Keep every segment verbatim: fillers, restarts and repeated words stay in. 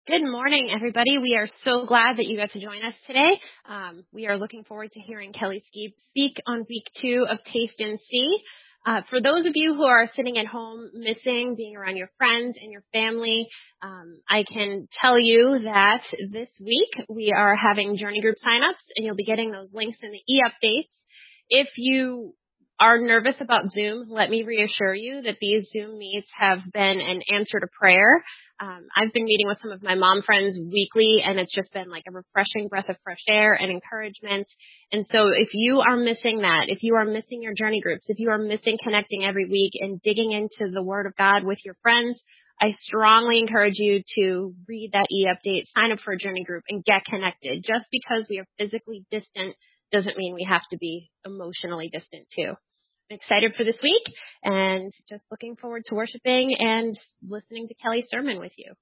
Good morning, everybody. We are so glad that you got to join us today. Um, we are looking forward to hearing Kelly Ske- speak on week two of Taste and See. Uh, for those of you who are sitting at home missing being around your friends and your family, um, I can tell you that this week we are having journey group signups, and you'll be getting those links in the e-updates. If you are nervous about Zoom, let me reassure you that these Zoom meets have been an answer to prayer. Um, I've been meeting with some of my mom friends weekly, and it's just been like a refreshing breath of fresh air and encouragement. And so if you are missing that, if you are missing your journey groups, if you are missing connecting every week and digging into the Word of God with your friends, I strongly encourage you to read that e-update, sign up for a journey group, and get connected. Just because we are physically distant doesn't mean we have to be emotionally distant too. I'm excited for this week and just looking forward to worshiping and listening to Kelly's sermon with you.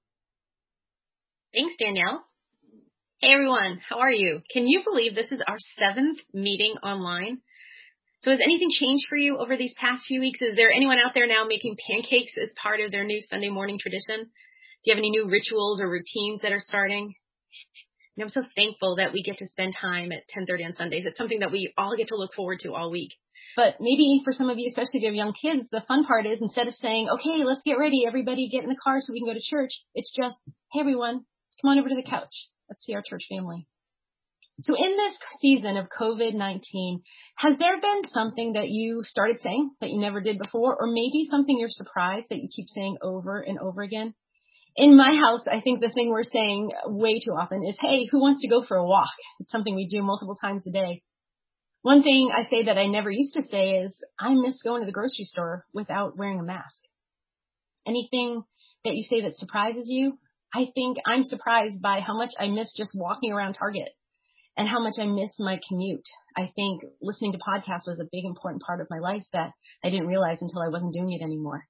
Thanks, Danielle. Hey, everyone. How are you? Can you believe this is our seventh meeting online? So has anything changed for you over these past few weeks? Is there anyone out there now making pancakes as part of their new Sunday morning tradition? Do you have any new rituals or routines that are starting? And I'm so thankful that we get to spend time at ten thirty on Sundays. It's something that we all get to look forward to all week. But maybe for some of you, especially if you have young kids, the fun part is instead of saying, okay, let's get ready, everybody get in the car so we can go to church, it's just, hey, everyone, come on over to the couch. Let's see our church family. So in this season of covid nineteen, has there been something that you started saying that you never did before, or maybe something you're surprised that you keep saying over and over again? In my house, I think the thing we're saying way too often is, hey, who wants to go for a walk? It's something we do multiple times a day. One thing I say that I never used to say is, I miss going to the grocery store without wearing a mask. Anything that you say that surprises you? I think I'm surprised by how much I miss just walking around Target and how much I miss my commute. I think listening to podcasts was a big important part of my life that I didn't realize until I wasn't doing it anymore.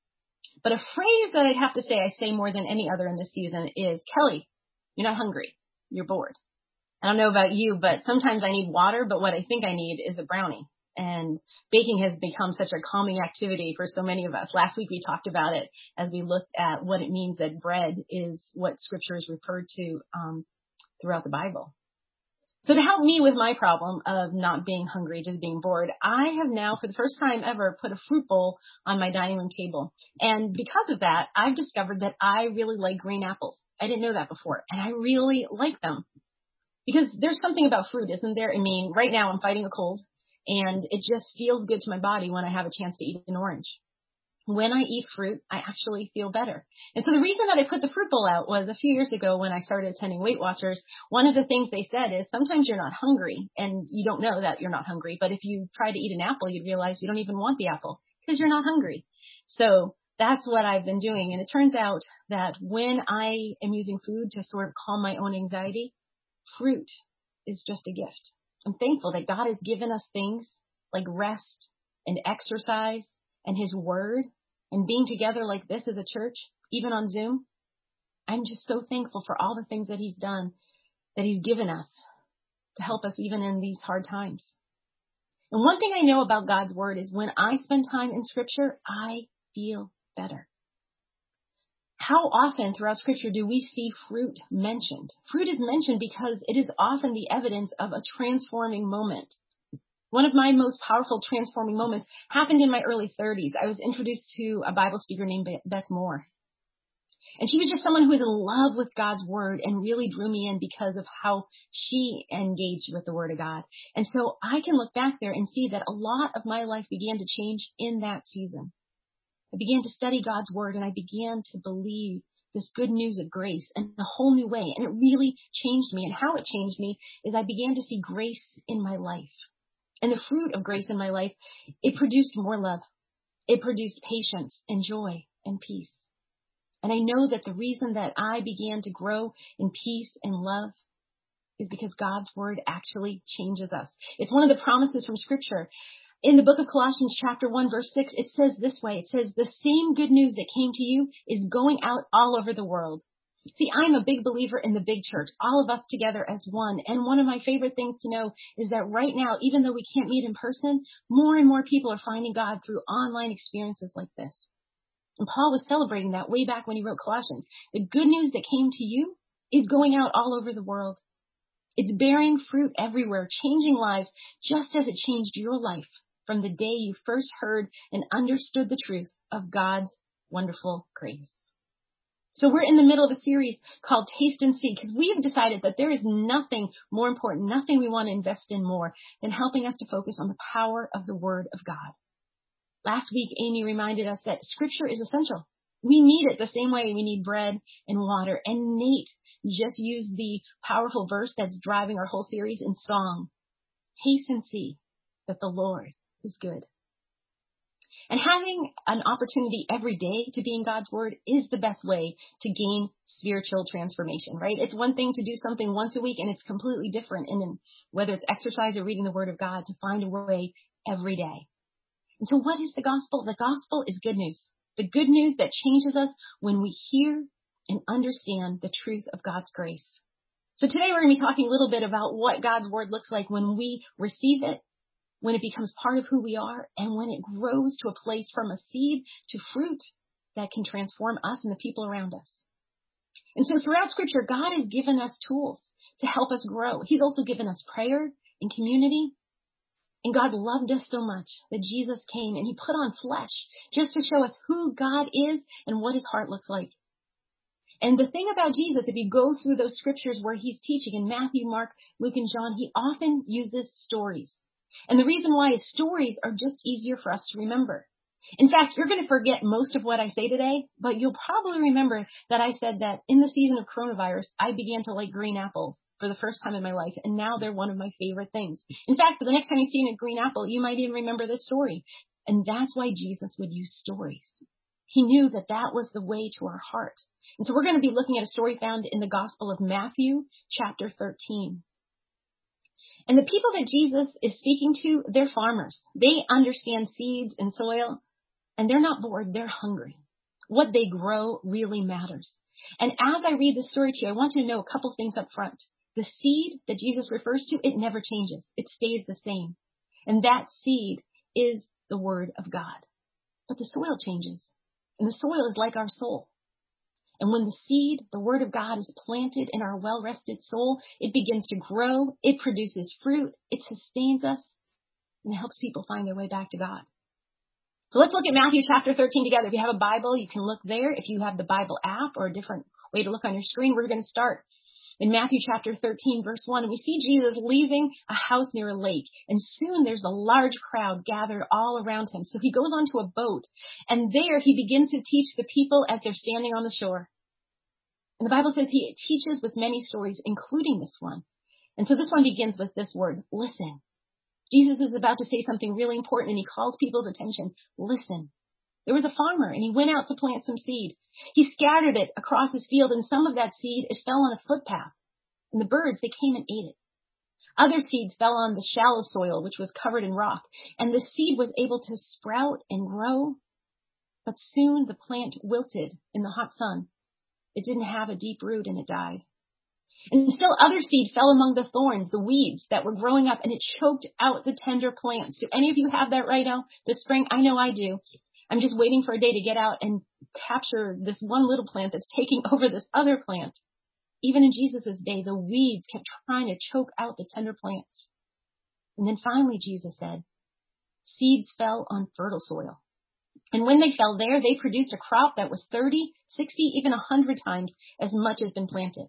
But a phrase that I'd have to say I say more than any other in this season is, Kelly, you're not hungry. You're bored. I don't know about you, but sometimes I need water, but what I think I need is a brownie. And baking has become such a calming activity for so many of us. Last week we talked about it as we looked at what it means that bread is what Scripture is referred to um, throughout the Bible. So to help me with my problem of not being hungry, just being bored, I have now, for the first time ever, put a fruit bowl on my dining room table. And because of that, I've discovered that I really like green apples. I didn't know that before, and I really like them. Because there's something about fruit, isn't there? I mean, right now I'm fighting a cold, and it just feels good to my body when I have a chance to eat an orange. When I eat fruit, I actually feel better. And so the reason that I put the fruit bowl out was a few years ago when I started attending Weight Watchers, one of the things they said is sometimes you're not hungry, and you don't know that you're not hungry. But if you try to eat an apple, you'd realize you don't even want the apple because you're not hungry. So that's what I've been doing. And it turns out that when I am using food to sort of calm my own anxiety, fruit is just a gift. I'm thankful that God has given us things like rest and exercise and His Word and being together like this as a church, even on Zoom. I'm just so thankful for all the things that He's done, that He's given us to help us even in these hard times. And one thing I know about God's Word is when I spend time in Scripture, I feel better. How often throughout Scripture do we see fruit mentioned? Fruit is mentioned because it is often the evidence of a transforming moment. One of my most powerful transforming moments happened in my early thirties. I was introduced to a Bible speaker named Beth Moore. And she was just someone who was in love with God's Word and really drew me in because of how she engaged with the Word of God. And so I can look back there and see that a lot of my life began to change in that season. I began to study God's Word, and I began to believe this good news of grace in a whole new way. And it really changed me. And how it changed me is I began to see grace in my life. And the fruit of grace in my life, it produced more love. It produced patience and joy and peace. And I know that the reason that I began to grow in peace and love is because God's Word actually changes us. It's one of the promises from Scripture. In the book of Colossians chapter one, verse six, it says this way. It says, the same good news that came to you is going out all over the world. See, I'm a big believer in the big church, all of us together as one. And one of my favorite things to know is that right now, even though we can't meet in person, more and more people are finding God through online experiences like this. And Paul was celebrating that way back when he wrote Colossians. The good news that came to you is going out all over the world. It's bearing fruit everywhere, changing lives just as it changed your life from the day you first heard and understood the truth of God's wonderful grace. So we're in the middle of a series called Taste and See, because we have decided that there is nothing more important, nothing we want to invest in more than helping us to focus on the power of the Word of God. Last week, Amy reminded us that Scripture is essential. We need it the same way we need bread and water. And Nate just used the powerful verse that's driving our whole series in song. Taste and see that the Lord is good. And having an opportunity every day to be in God's Word is the best way to gain spiritual transformation, right? It's one thing to do something once a week, and it's completely different. And whether it's exercise or reading the Word of God, to find a way every day. And so what is the gospel? The gospel is good news. The good news that changes us when we hear and understand the truth of God's grace. So today we're going to be talking a little bit about what God's Word looks like when we receive it, when it becomes part of who we are, and when it grows to a place from a seed to fruit that can transform us and the people around us. And so throughout Scripture, God has given us tools to help us grow. He's also given us prayer and community. And God loved us so much that Jesus came and he put on flesh just to show us who God is and what his heart looks like. And the thing about Jesus, if you go through those scriptures where he's teaching in Matthew, Mark, Luke, and John, he often uses stories. And the reason why is stories are just easier for us to remember. In fact, you're going to forget most of what I say today, but you'll probably remember that I said that in the season of coronavirus, I began to like green apples for the first time in my life, and now they're one of my favorite things. In fact, the next time you see a green apple, you might even remember this story. And that's why Jesus would use stories. He knew that that was the way to our heart. And so we're going to be looking at a story found in the Gospel of Matthew, chapter thirteen. And the people that Jesus is speaking to, they're farmers. They understand seeds and soil, and they're not bored, they're hungry. What they grow really matters. And as I read this story to you, I want you to know a couple things up front. The seed that Jesus refers to, it never changes. It stays the same. And that seed is the Word of God. But the soil changes. And the soil is like our soul. And when the seed, the Word of God, is planted in our well-rested soul, it begins to grow, it produces fruit, it sustains us, and it helps people find their way back to God. So let's look at Matthew chapter thirteen together. If you have a Bible, you can look there. If you have the Bible app or a different way to look on your screen, we're going to start in Matthew chapter thirteen, verse one. And we see Jesus leaving a house near a lake. And soon there's a large crowd gathered all around him. So he goes onto a boat. And there he begins to teach the people as they're standing on the shore. And the Bible says he teaches with many stories, including this one. And so this one begins with this word, listen. Jesus is about to say something really important, and he calls people's attention. Listen. There was a farmer, and he went out to plant some seed. He scattered it across his field, and some of that seed, it fell on a footpath. And the birds, they came and ate it. Other seeds fell on the shallow soil, which was covered in rock. And the seed was able to sprout and grow. But soon the plant wilted in the hot sun. It didn't have a deep root, and it died. And still other seed fell among the thorns, the weeds that were growing up, and it choked out the tender plants. Do any of you have that right now this spring? I know I do. I'm just waiting for a day to get out and capture this one little plant that's taking over this other plant. Even in Jesus' day, the weeds kept trying to choke out the tender plants. And then finally, Jesus said, seeds fell on fertile soil. And when they fell there, they produced a crop that was thirty, sixty, even one hundred times as much as been planted.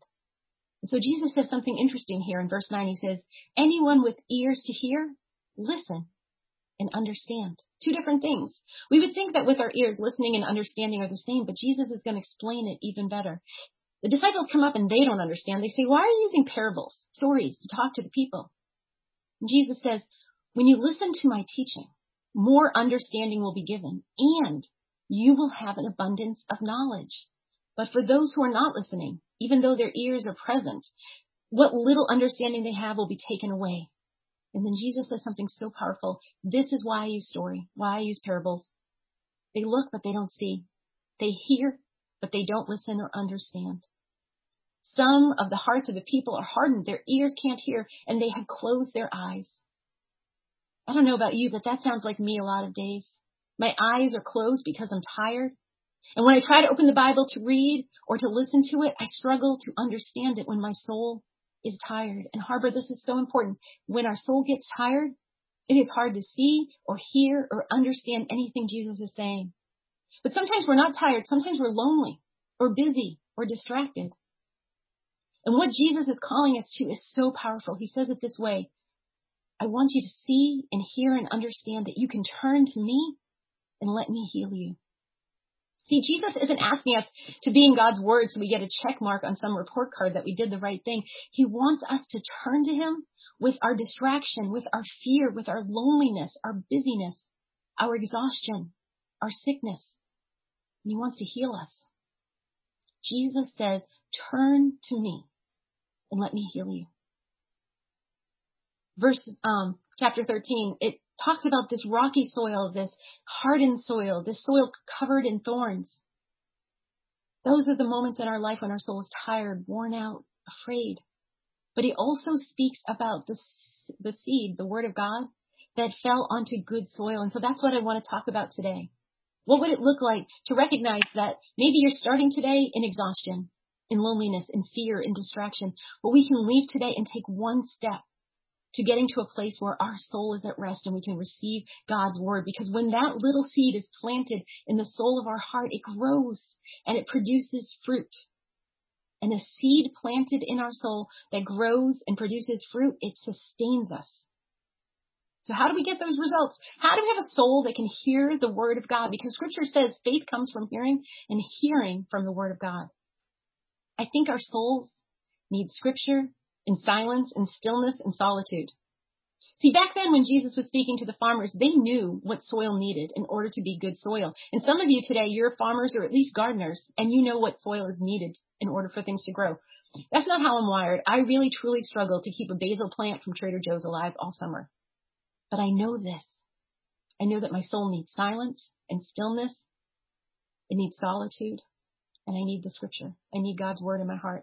So Jesus says something interesting here in verse nine. He says, anyone with ears to hear, listen and understand. Two different things. We would think that with our ears, listening and understanding are the same, but Jesus is going to explain it even better. The disciples come up and they don't understand. They say, why are you using parables, stories to talk to the people? And Jesus says, when you listen to my teaching, more understanding will be given, and you will have an abundance of knowledge. But for those who are not listening, even though their ears are present, what little understanding they have will be taken away. And then Jesus says something so powerful. This is why I use story, why I use parables. They look, but they don't see. They hear, but they don't listen or understand. Some of the hearts of the people are hardened. Their ears can't hear, and they have closed their eyes. I don't know about you, but that sounds like me a lot of days. My eyes are closed because I'm tired. And when I try to open the Bible to read or to listen to it, I struggle to understand it when my soul is tired. And Harbor, this is so important. When our soul gets tired, it is hard to see or hear or understand anything Jesus is saying. But sometimes we're not tired. Sometimes we're lonely or busy or distracted. And what Jesus is calling us to is so powerful. He says it this way: I want you to see and hear and understand that you can turn to me and let me heal you. See, Jesus isn't asking us to be in God's word so we get a check mark on some report card that we did the right thing. He wants us to turn to him with our distraction, with our fear, with our loneliness, our busyness, our exhaustion, our sickness. And he wants to heal us. Jesus says, turn to me and let me heal you. Verse, um, chapter thirteen, it talks about this rocky soil, this hardened soil, this soil covered in thorns. Those are the moments in our life when our soul is tired, worn out, afraid. But he also speaks about the, the seed, the word of God, that fell onto good soil. And so that's what I want to talk about today. What would it look like to recognize that maybe you're starting today in exhaustion, in loneliness, in fear, in distraction, but we can leave today and take one step to getting to a place where our soul is at rest and we can receive God's word. Because when that little seed is planted in the soul of our heart, it grows and it produces fruit. And a seed planted in our soul that grows and produces fruit, it sustains us. So how do we get those results? How do we have a soul that can hear the word of God? Because scripture says faith comes from hearing and hearing from the word of God. I think our souls need scripture in silence and stillness and solitude. See, back then when Jesus was speaking to the farmers, they knew what soil needed in order to be good soil. And some of you today, you're farmers or at least gardeners, and you know what soil is needed in order for things to grow. That's not how I'm wired. I really, truly struggle to keep a basil plant from Trader Joe's alive all summer. But I know this. I know that my soul needs silence and stillness. It needs solitude. And I need the scripture. I need God's word in my heart.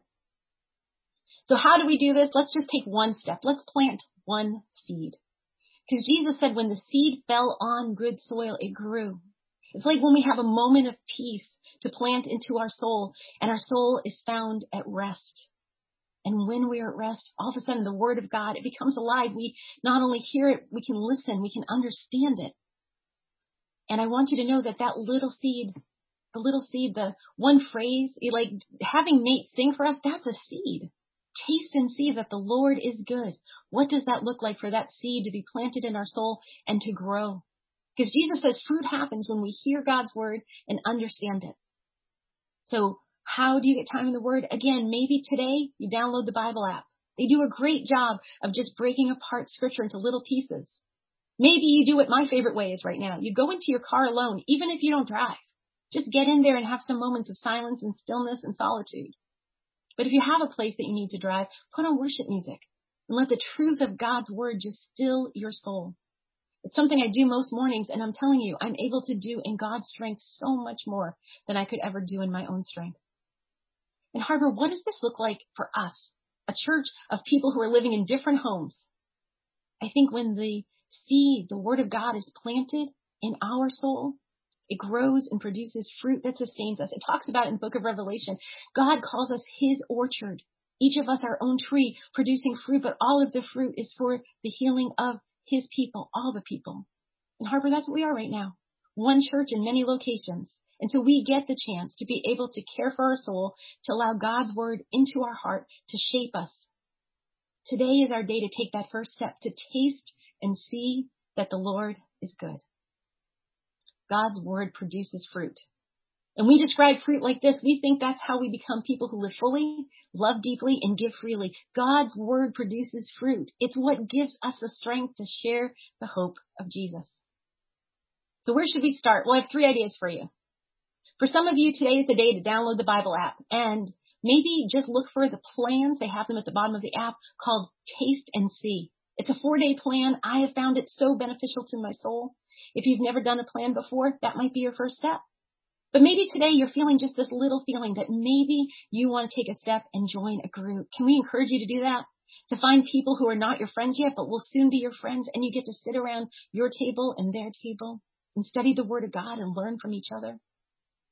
So how do we do this? Let's just take one step. Let's plant one seed. Because Jesus said when the seed fell on good soil, it grew. It's like when we have a moment of peace to plant into our soul, and our soul is found at rest. And when we are at rest, all of a sudden the word of God, it becomes alive. We not only hear it, we can listen, we can understand it. And I want you to know that that little seed, the little seed, the one phrase, like having Nate sing for us, that's a seed. Taste and see that the Lord is good. What does that look like for that seed to be planted in our soul and to grow? Because Jesus says fruit happens when we hear God's word and understand it. So how do you get time in the word? Again, maybe today you download the Bible app. They do a great job of just breaking apart scripture into little pieces. Maybe you do what my favorite way is right now. You go into your car alone, even if you don't drive. Just get in there and have some moments of silence and stillness and solitude. But if you have a place that you need to drive, put on worship music and let the truth of God's word just fill your soul. It's something I do most mornings, and I'm telling you, I'm able to do in God's strength so much more than I could ever do in my own strength. And Harbor, what does this look like for us? A church of people who are living in different homes. I think when the seed, the word of God is planted in our soul, it grows and produces fruit that sustains us. It talks about in the book of Revelation, God calls us his orchard. Each of us our own tree producing fruit, but all of the fruit is for the healing of his people, all the people. And Harbor, that's what we are right now. One church in many locations. And so we get the chance to be able to care for our soul, to allow God's word into our heart to shape us. Today is our day to take that first step, to taste and see that the Lord is good. God's word produces fruit. And we describe fruit like this. We think that's how we become people who live fully, love deeply, and give freely. God's word produces fruit. It's what gives us the strength to share the hope of Jesus. So where should we start? Well, I have three ideas for you. For some of you, today is the day to download the Bible app and maybe just look for the plans. They have them at the bottom of the app called Taste and See. It's a four-day plan. I have found it so beneficial to my soul. If you've never done a plan before, that might be your first step. But maybe today you're feeling just this little feeling that maybe you want to take a step and join a group. Can we encourage you to do that? To find people who are not your friends yet, but will soon be your friends, and you get to sit around your table and their table and study the Word of God and learn from each other.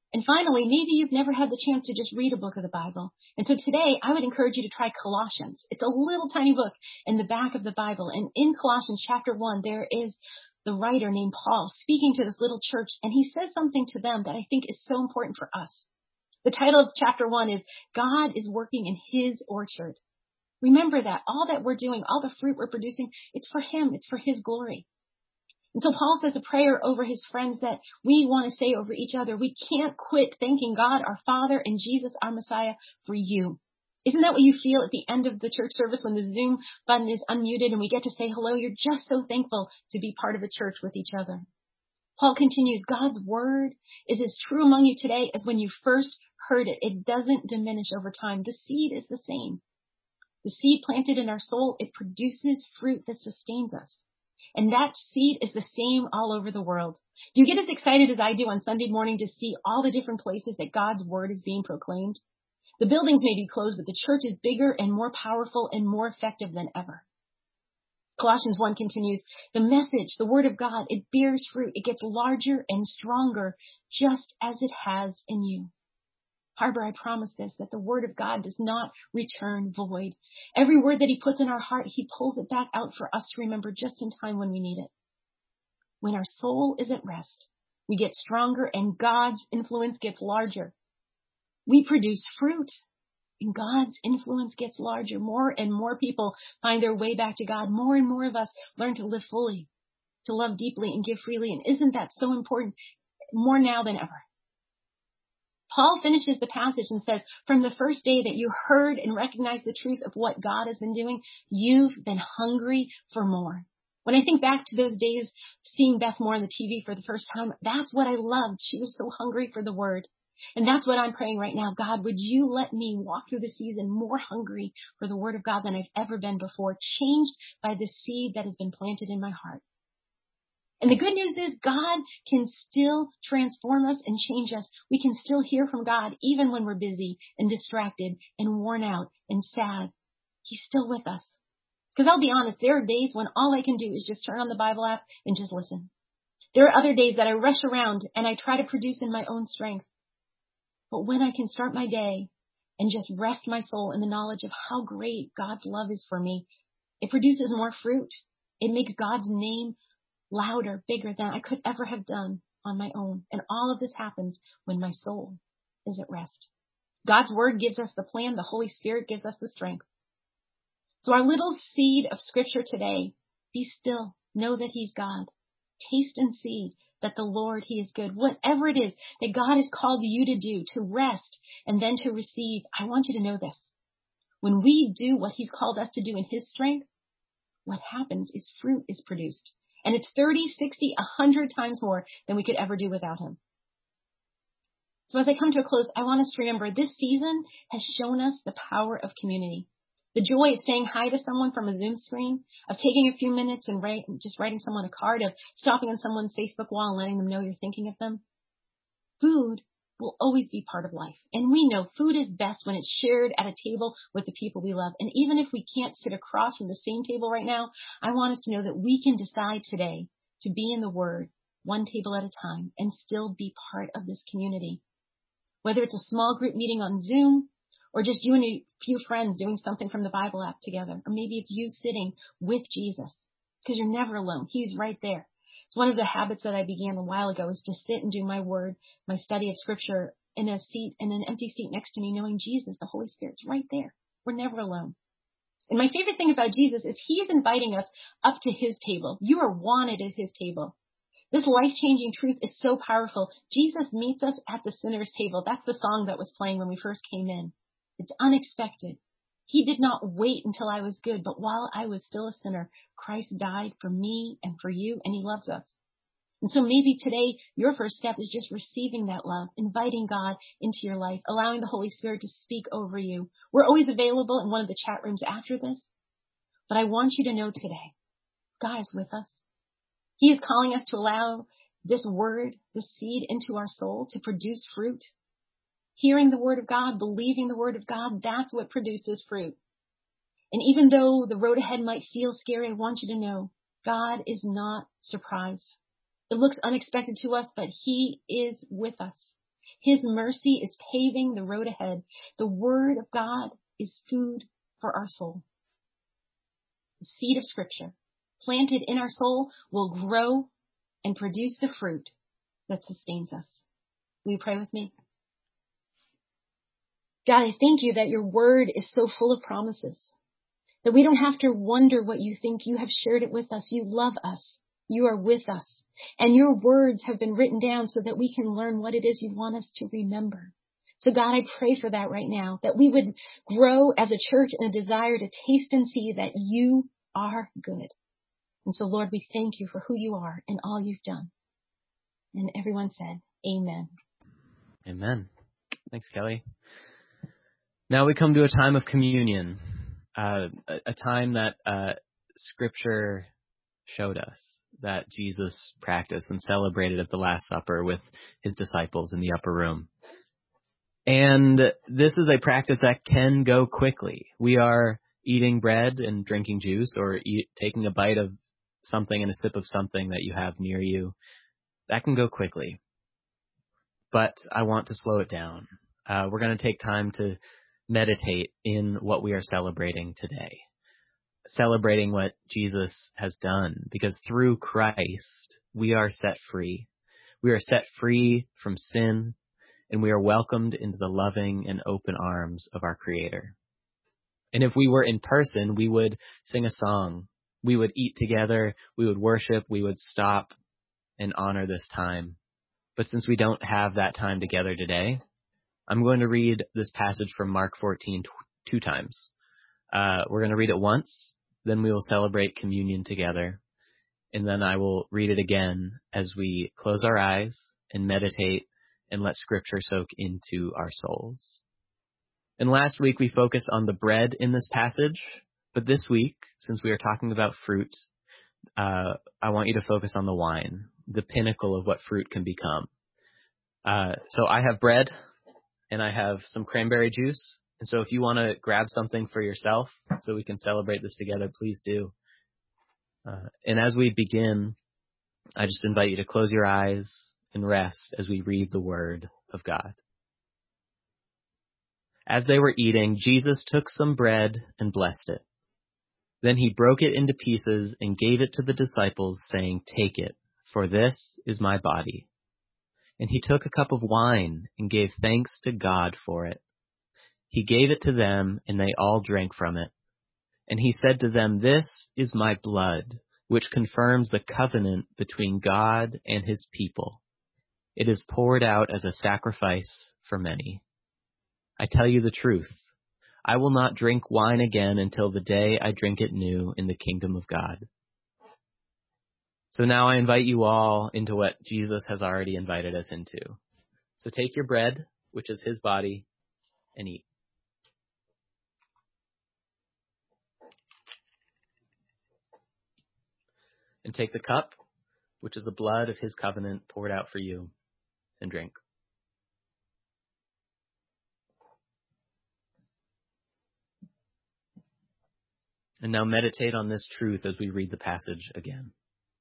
And finally, maybe you've never had the chance to just read a book of the Bible. And so today I would encourage you to try Colossians. It's a little tiny book in the back of the Bible. And in Colossians chapter one, there is the writer named Paul speaking to this little church. And he says something to them that I think is so important for us. The title of chapter one is God is Working in His Orchard. Remember that all that we're doing, all the fruit we're producing, it's for Him. It's for His glory. And so Paul says a prayer over his friends that we want to say over each other. We can't quit thanking God, our Father, and Jesus, our Messiah, for you. Isn't that what you feel at the end of the church service when the Zoom button is unmuted and we get to say hello? You're just so thankful to be part of a church with each other. Paul continues, God's word is as true among you today as when you first heard it. It doesn't diminish over time. The seed is the same. The seed planted in our soul, it produces fruit that sustains us. And that seed is the same all over the world. Do you get as excited as I do on Sunday morning to see all the different places that God's word is being proclaimed? The buildings may be closed, but the church is bigger and more powerful and more effective than ever. Colossians one continues, the message, the word of God, it bears fruit. It gets larger and stronger just as it has in you. Harbor, I promise this, that the word of God does not return void. Every word that He puts in our heart, He pulls it back out for us to remember just in time when we need it. When our soul is at rest, we get stronger and God's influence gets larger. We produce fruit and God's influence gets larger. More and more people find their way back to God. More and more of us learn to live fully, to love deeply and give freely. And isn't that so important? More now than ever. Paul finishes the passage and says, from the first day that you heard and recognized the truth of what God has been doing, you've been hungry for more. When I think back to those days, seeing Beth Moore on the T V for the first time, that's what I loved. She was so hungry for the word. And that's what I'm praying right now. God, would you let me walk through the season more hungry for the word of God than I've ever been before, changed by the seed that has been planted in my heart. And the good news is God can still transform us and change us. We can still hear from God even when we're busy and distracted and worn out and sad. He's still with us. Because I'll be honest, there are days when all I can do is just turn on the Bible app and just listen. There are other days that I rush around and I try to produce in my own strength. But when I can start my day and just rest my soul in the knowledge of how great God's love is for me, it produces more fruit. It makes God's name louder, bigger than I could ever have done on my own. And all of this happens when my soul is at rest. God's word gives us the plan. The Holy Spirit gives us the strength. So our little seed of scripture today, be still. Know that He's God. Taste and see that the Lord, He is good. Whatever it is that God has called you to do, to rest and then to receive, I want you to know this. When we do what He's called us to do in His strength, what happens is fruit is produced. And it's thirty, sixty, one hundred times more than we could ever do without Him. So as I come to a close, I want us to remember this season has shown us the power of community. The joy of saying hi to someone from a Zoom screen, of taking a few minutes and write, just writing someone a card, of stopping on someone's Facebook wall and letting them know you're thinking of them. Food will always be part of life. And we know food is best when it's shared at a table with the people we love. And even if we can't sit across from the same table right now, I want us to know that we can decide today to be in the Word one table at a time and still be part of this community. Whether it's a small group meeting on Zoom or just you and a few friends doing something from the Bible app together, or maybe it's you sitting with Jesus because you're never alone. He's right there. It's one of the habits that I began a while ago is to sit and do my word, my study of scripture in a seat, in an empty seat next to me, knowing Jesus, the Holy Spirit's right there. We're never alone. And my favorite thing about Jesus is He's inviting us up to His table. You are wanted at His table. This life-changing truth is so powerful. Jesus meets us at the sinner's table. That's the song that was playing when we first came in. It's unexpected. He did not wait until I was good, but while I was still a sinner, Christ died for me and for you, and He loves us. And so maybe today your first step is just receiving that love, inviting God into your life, allowing the Holy Spirit to speak over you. We're always available in one of the chat rooms after this, but I want you to know today, God is with us. He is calling us to allow this word, this seed into our soul to produce fruit. Hearing the word of God, believing the word of God, that's what produces fruit. And even though the road ahead might feel scary, I want you to know God is not surprised. It looks unexpected to us, but He is with us. His mercy is paving the road ahead. The word of God is food for our soul. The seed of Scripture planted in our soul will grow and produce the fruit that sustains us. Will you pray with me? God, I thank you that your word is so full of promises, that we don't have to wonder what you think. You have shared it with us. You love us. You are with us. And your words have been written down so that we can learn what it is you want us to remember. So God, I pray for that right now, that we would grow as a church in a desire to taste and see that you are good. And so, Lord, we thank you for who you are and all you've done. And everyone said, amen. Amen. Thanks, Kelly. Now we come to a time of communion, uh, a, a time that uh, Scripture showed us that Jesus practiced and celebrated at the Last Supper with his disciples in the upper room. And this is a practice that can go quickly. We are eating bread and drinking juice, or eat, taking a bite of something and a sip of something that you have near you. That can go quickly. But I want to slow it down. Uh, we're going to take time to meditate in what we are celebrating today. Celebrating what Jesus has done, because through Christ, we are set free. We are set free from sin, and we are welcomed into the loving and open arms of our Creator. And if we were in person, we would sing a song. We would eat together. We would worship. We would stop and honor this time. But since we don't have that time together today, I'm going to read this passage from Mark fourteen t- two times. Uh, we're going to read it once, then we will celebrate communion together, and then I will read it again as we close our eyes and meditate and let Scripture soak into our souls. And last week we focused on the bread in this passage, but this week, since we are talking about fruit, uh, I want you to focus on the wine, the pinnacle of what fruit can become. Uh, so I have bread, and I have some cranberry juice. And so if you want to grab something for yourself so we can celebrate this together, please do. Uh, and as we begin, I just invite you to close your eyes and rest as we read the Word of God. As they were eating, Jesus took some bread and blessed it. Then he broke it into pieces and gave it to the disciples, saying, "Take it, for this is my body." And he took a cup of wine and gave thanks to God for it. He gave it to them, and they all drank from it. And he said to them, "This is my blood, which confirms the covenant between God and his people. It is poured out as a sacrifice for many. I tell you the truth, I will not drink wine again until the day I drink it new in the kingdom of God." So now I invite you all into what Jesus has already invited us into. So take your bread, which is his body, and eat. And take the cup, which is the blood of his covenant poured out for you, and drink. And now meditate on this truth as we read the passage again.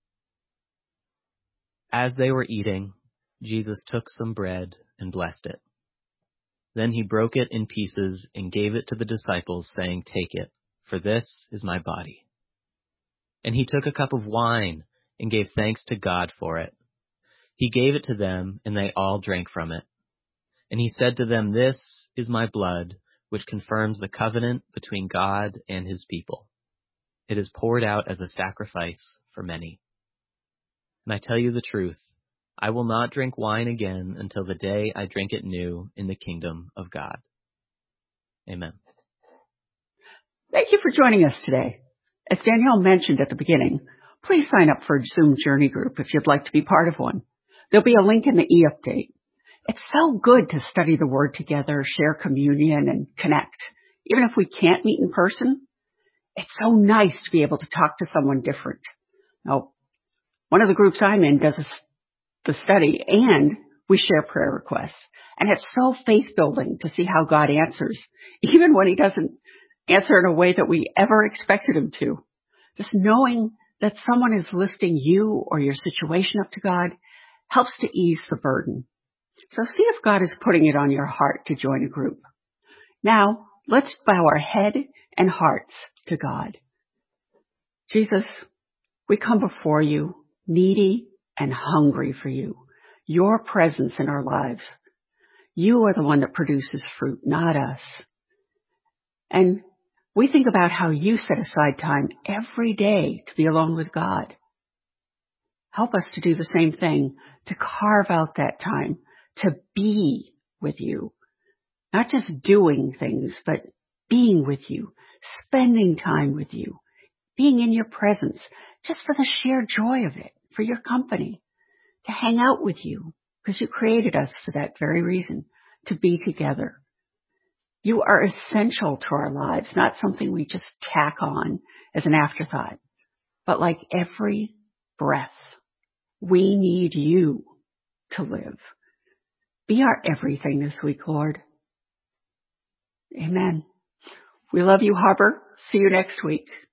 As they were eating, Jesus took some bread and blessed it. Then he broke it in pieces and gave it to the disciples, saying, "Take it, for this is my body." And he took a cup of wine and gave thanks to God for it. He gave it to them, and they all drank from it. And he said to them, "This is my blood, which confirms the covenant between God and his people. It is poured out as a sacrifice for many. And I tell you the truth, I will not drink wine again until the day I drink it new in the kingdom of God." Amen. Thank you for joining us today. As Danielle mentioned at the beginning, please sign up for a Zoom Journey group if you'd like to be part of one. There'll be a link in the e-update. It's so good to study the Word together, share communion, and connect. Even if we can't meet in person, it's so nice to be able to talk to someone different. Now, one of the groups I'm in does the study, and we share prayer requests. And it's so faith-building to see how God answers, even when he doesn't answer in a way that we ever expected him to. Just knowing that someone is lifting you or your situation up to God helps to ease the burden. So see if God is putting it on your heart to join a group. Now, let's bow our head and hearts to God. Jesus, we come before you, needy and hungry for you, your presence in our lives. You are the one that produces fruit, not us. And we think about how you set aside time every day to be alone with God. Help us to do the same thing, to carve out that time, to be with you. Not just doing things, but being with you, spending time with you, being in your presence, just for the sheer joy of it, for your company, to hang out with you, because you created us for that very reason, to be together. You are essential to our lives, not something we just tack on as an afterthought, but like every breath, we need you to live. Be our everything this week, Lord. Amen. We love you, Harbor. See you next week.